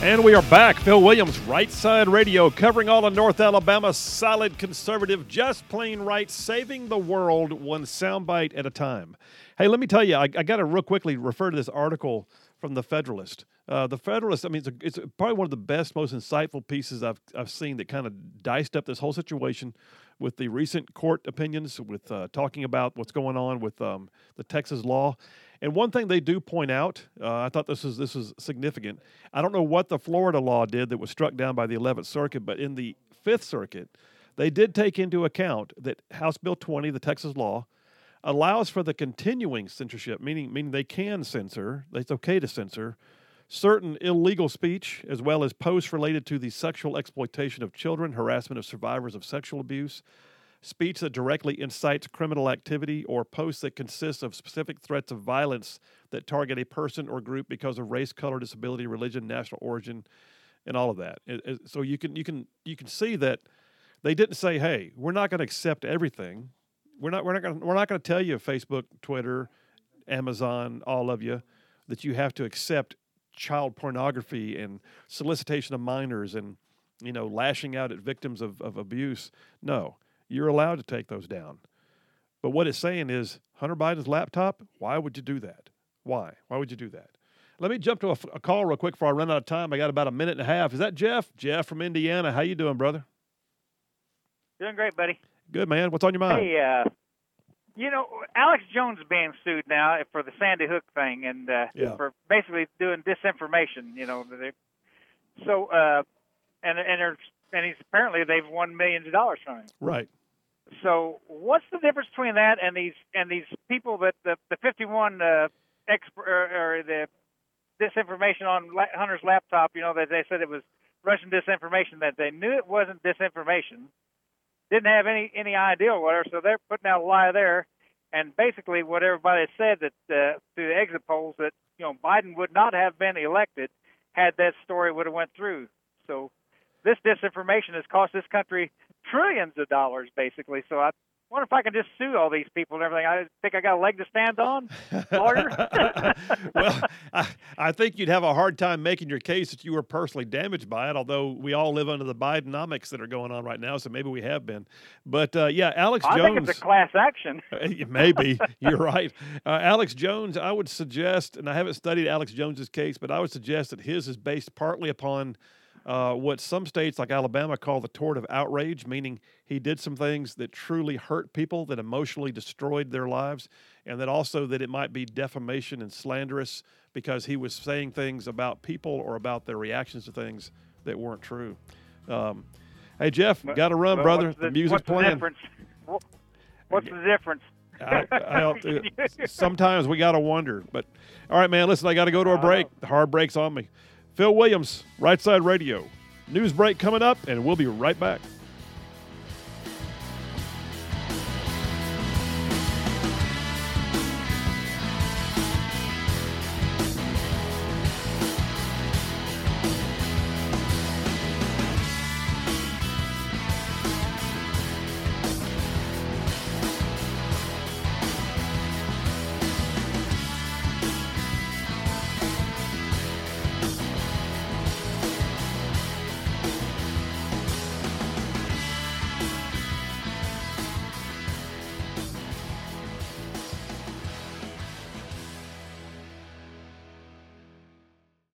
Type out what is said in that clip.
And we are back. Phil Williams, Right Side Radio, covering all of North Alabama, solid conservative, just plain right, saving the world one soundbite at a time. Hey, let me tell you, I got to real quickly refer to this article from The Federalist. The Federalist, I mean, it's probably one of the best, most insightful pieces I've seen that kind of diced up this whole situation with the recent court opinions, with talking about what's going on with the Texas law. And one thing they do point out, I thought this was significant. I don't know what the Florida law did that was struck down by the 11th Circuit, but in the 5th Circuit, they did take into account that House Bill 20, the Texas law, allows for the continuing censorship, meaning they can censor, it's okay to censor, certain illegal speech, as well as posts related to the sexual exploitation of children, harassment of survivors of sexual abuse, speech that directly incites criminal activity, or posts that consist of specific threats of violence that target a person or group because of race, color, disability, religion, national origin, and all of that. So you can see that they didn't say, "Hey, we're not going to accept everything. We're not going to tell you, Facebook, Twitter, Amazon, all of you, that you have to accept child pornography and solicitation of minors and lashing out at victims of abuse." No. You're allowed to take those down. But what it's saying is, Hunter Biden's laptop, why would you do that? Why? Why would you do that? Let me jump to a call real quick before I run out of time. I got about a minute and a half. Is that Jeff? Jeff from Indiana. How you doing, brother? Doing great, buddy. Good, man. What's on your mind? Hey, Alex Jones is being sued now for the Sandy Hook thing and for basically doing disinformation, So, and he's apparently they've won millions of dollars from him. Right. So what's the difference between that and these people that the 51 or the disinformation on Hunter's laptop? That they said it was Russian disinformation, that they knew it wasn't disinformation, didn't have any idea or whatever. So they're putting out a lie there, and basically what everybody said that through the exit polls that Biden would not have been elected had that story would have went through. So this disinformation has cost this country trillions of dollars, basically. So I wonder if I can just sue all these people and everything. I think I got a leg to stand on, lawyer. Well, I think you'd have a hard time making your case that you were personally damaged by it, although we all live under the Bidenomics that are going on right now, so maybe we have been. But, Alex Jones. I think it's a class action. Maybe. You're right. Alex Jones, I would suggest, and I haven't studied Alex Jones's case, but I would suggest that his is based partly upon what some states like Alabama call the tort of outrage, meaning he did some things that truly hurt people, that emotionally destroyed their lives, and that also that it might be defamation and slanderous because he was saying things about people or about their reactions to things that weren't true. Hey, Jeff, got to run, brother. The music's playing. What's the difference? Sometimes we got to wonder. But, all right, man, listen, I got to go to a break. The hard break's on me. Phil Williams, Right Side Radio. News break coming up, and we'll be right back.